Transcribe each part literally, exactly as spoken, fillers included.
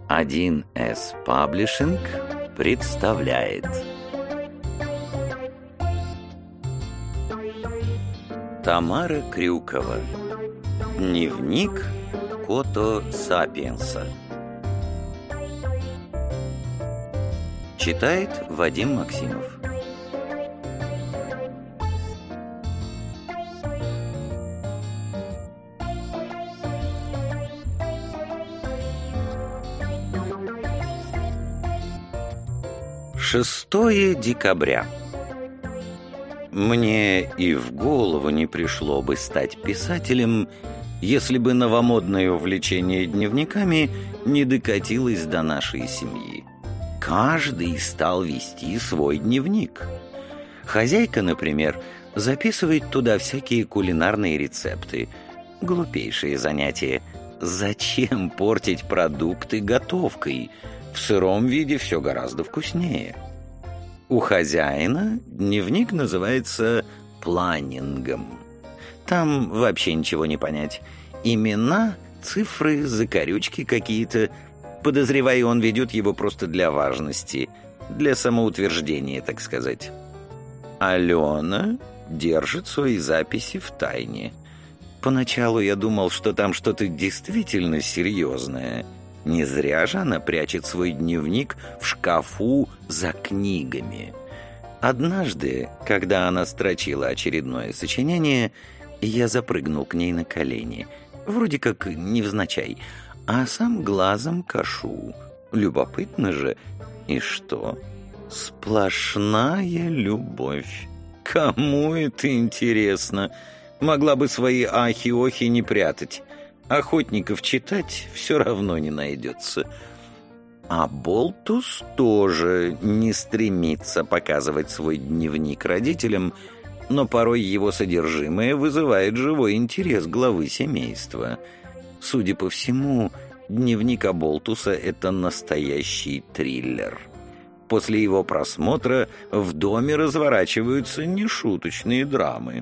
один эс Паблишинг представляет Тамара Крюкова. Дневник Хото Сапиенса. Читает Вадим Максимов. шестое декабря. Мне и в голову не пришло бы стать писателем, если бы новомодное увлечение дневниками не докатилось до нашей семьи. Каждый стал вести свой дневник. Хозяйка, например, записывает туда всякие кулинарные рецепты. Глупейшие занятия. Зачем портить продукты готовкой? В сыром виде все гораздо вкуснее. У хозяина дневник называется планингом. Там вообще ничего не понять. Имена, цифры, закорючки какие-то. Подозреваю, он ведет его просто для важности, для самоутверждения, так сказать. Алена держит свои записи в тайне. Поначалу я думал, что там что-то действительно серьезное. Не зря же она прячет свой дневник в шкафу за книгами. Однажды, когда она строчила очередное сочинение, я запрыгнул к ней на колени, вроде как невзначай, а сам глазом кашу. Любопытно же. И что? Сплошная любовь. Кому это интересно? Могла бы свои ахи-охи не прятать. Охотников читать все равно не найдется. А Болтус тоже не стремится показывать свой дневник родителям, но порой его содержимое вызывает живой интерес главы семейства. Судя по всему, дневник Аболтуса — это настоящий триллер. После его просмотра в доме разворачиваются нешуточные драмы.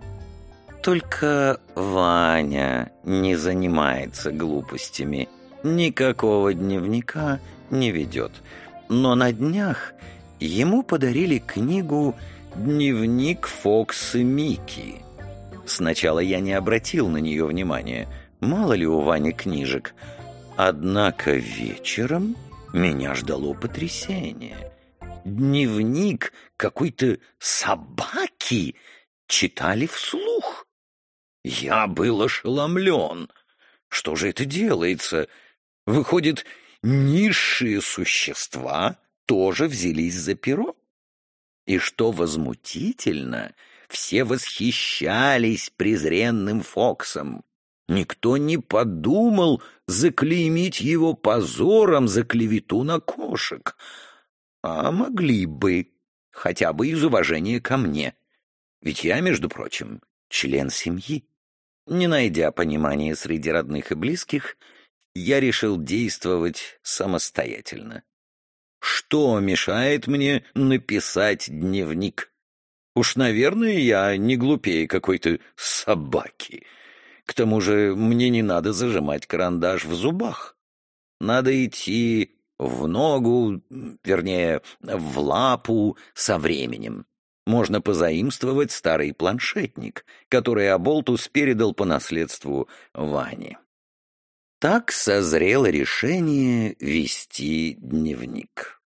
Только Ваня не занимается глупостями, никакого дневника не ведет. Но на днях ему подарили книгу «Дневник Фокса Микки». Сначала я не обратил на нее внимания, мало ли у Вани книжек. Однако вечером меня ждало потрясение. Дневник какой-то собаки читали вслух. Я был ошеломлен. Что же это делается? Выходит, низшие существа тоже взялись за перо? И что возмутительно, все восхищались презренным Фоксом. Никто не подумал заклеймить его позором за клевету на кошек. А могли бы, хотя бы из уважения ко мне. Ведь я, между прочим, член семьи. Не найдя понимания среди родных и близких, я решил действовать самостоятельно. Что мешает мне написать дневник? Уж, наверное, я не глупее какой-то собаки. К тому же мне не надо зажимать карандаш в зубах. Надо идти в ногу, вернее, в лапу со временем. Можно позаимствовать старый планшетник, который Аболтус передал по наследству Ване. Так созрело решение вести дневник.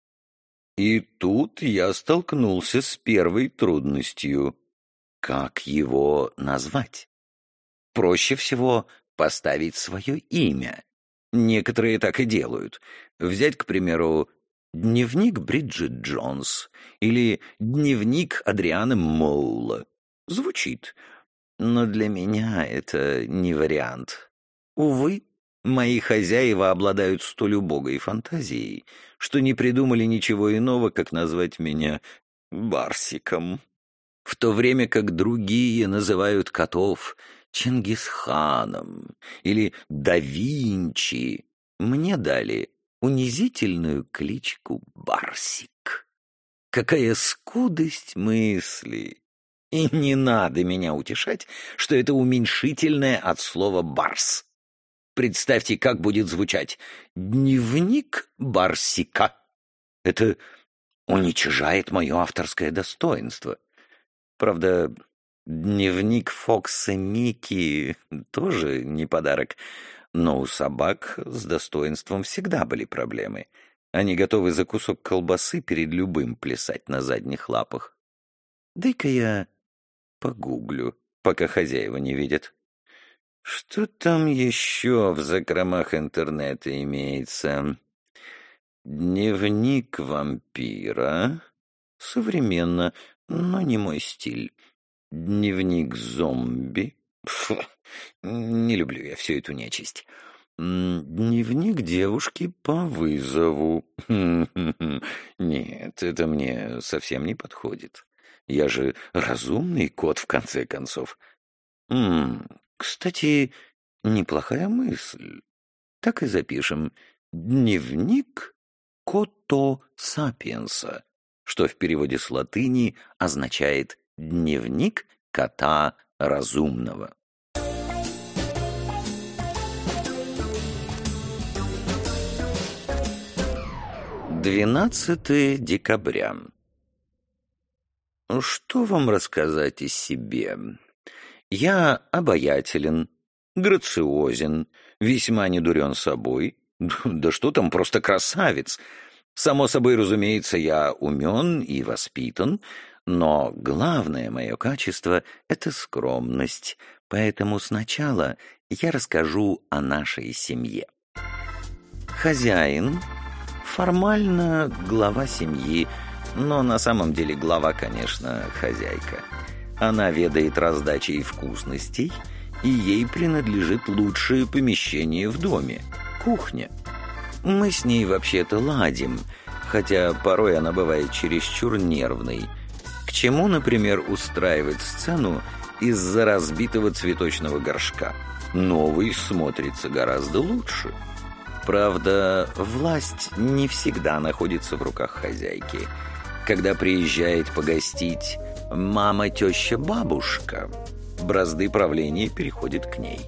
И тут я столкнулся с первой трудностью. Как его назвать? Проще всего поставить свое имя. Некоторые так и делают. Взять, к примеру, «Дневник Бриджит Джонс» или «Дневник Адриана Моула». Звучит, но для меня это не вариант. Увы, мои хозяева обладают столь убогой фантазией, что не придумали ничего иного, как назвать меня Барсиком. В то время как другие называют котов Чингисханом или да Винчи, мне дали унизительную кличку Барсик. Какая скудость мыслей! И не надо меня утешать, что это уменьшительное от слова «барс». Представьте, как будет звучать «Дневник Барсика». Это уничижает мое авторское достоинство. Правда, дневник Фокса Микки тоже не подарок, но у собак с достоинством всегда были проблемы. Они готовы за кусок колбасы перед любым плясать на задних лапах. Дай-ка я погуглю, пока хозяева не видят. Что там еще в закромах интернета имеется? Дневник вампира. Современно, но не мой стиль. Дневник зомби. Фу, не люблю я всю эту нечисть. Дневник девушки по вызову. Нет, это мне совсем не подходит. Я же разумный кот, в конце концов. М-м, кстати, неплохая мысль. Так и запишем. Дневник Кото Сапиенса, что в переводе с латыни означает «дневник кота разумного». двенадцатое декабря. Что вам рассказать о себе? Я обаятелен, грациозен, весьма недурен собой. Да что там, просто красавец. Само собой, разумеется, я умен и воспитан, но главное мое качество — это скромность, поэтому сначала я расскажу о нашей семье. Хозяин формально глава семьи, но на самом деле глава, конечно, хозяйка. Она ведает раздачей вкусностей, и ей принадлежит лучшее помещение в доме — кухня. Мы с ней вообще-то ладим, хотя порой она бывает чересчур нервной. К чему, например, устраивать сцену из-за разбитого цветочного горшка? Новый смотрится гораздо лучше. Правда, власть не всегда находится в руках хозяйки. Когда приезжает погостить мама, теща, бабушка, бразды правления переходят к ней.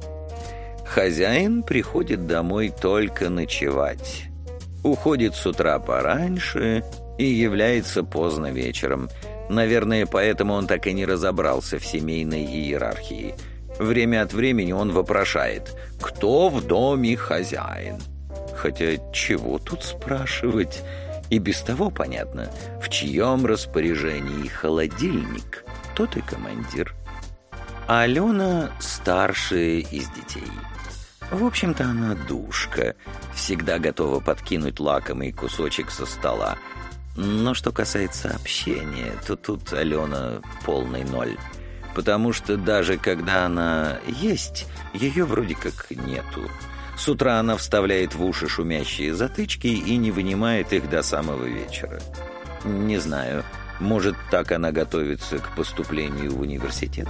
Хозяин приходит домой только ночевать. Уходит с утра пораньше и является поздно вечером. Наверное, поэтому он так и не разобрался в семейной иерархии. Время от времени он вопрошает: «Кто в доме хозяин?» Хотя чего тут спрашивать? И без того понятно, в чьем распоряжении холодильник, тот и командир. А Алена старшая из детей. В общем-то, она душка, всегда готова подкинуть лакомый кусочек со стола. Но что касается общения, то тут Алена полный ноль. Потому что даже когда она есть, ее вроде как нету. С утра она вставляет в уши шумящие затычки и не вынимает их до самого вечера. Не знаю, может, так она готовится к поступлению в университет?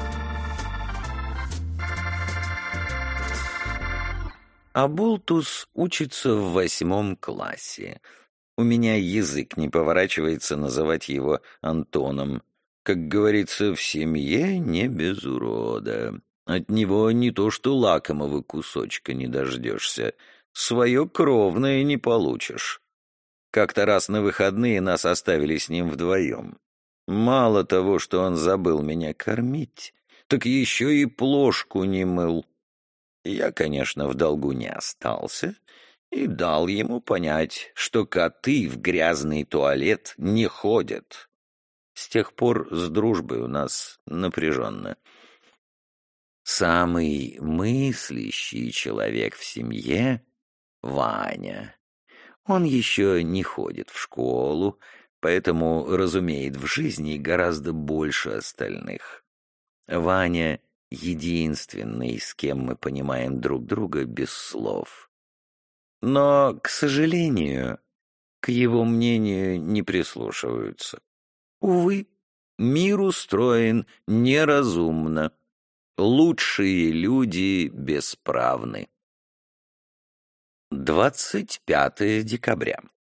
Аболтус учится в восьмом классе. У меня язык не поворачивается называть его Антоном. Как говорится, в семье не без урода. От него не то что лакомого кусочка не дождешься, свое кровное не получишь. Как-то раз на выходные нас оставили с ним вдвоем. Мало того, что он забыл меня кормить, так еще и плошку не мыл. Я, конечно, в долгу не остался и дал ему понять, что коты в грязный туалет не ходят. С тех пор с дружбой у нас напряженно. Самый мыслящий человек в семье — Ваня. Он еще не ходит в школу, поэтому разумеет в жизни гораздо больше остальных. Ваня — единственный, с кем мы понимаем друг друга без слов. Но, к сожалению, к его мнению не прислушиваются. Увы, мир устроен неразумно. Лучшие люди бесправны. двадцать пятое декабря.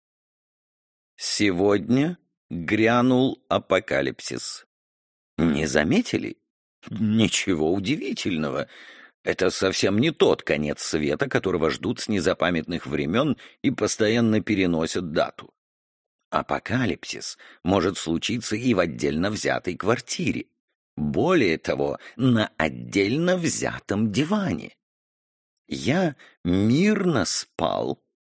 Сегодня грянул апокалипсис. Не заметили? Ничего удивительного. Это совсем не тот конец света, которого ждут с незапамятных времен и постоянно переносят дату. Апокалипсис может случиться и в отдельно взятой квартире. Более того, на отдельно взятом диване. Я мирно спал,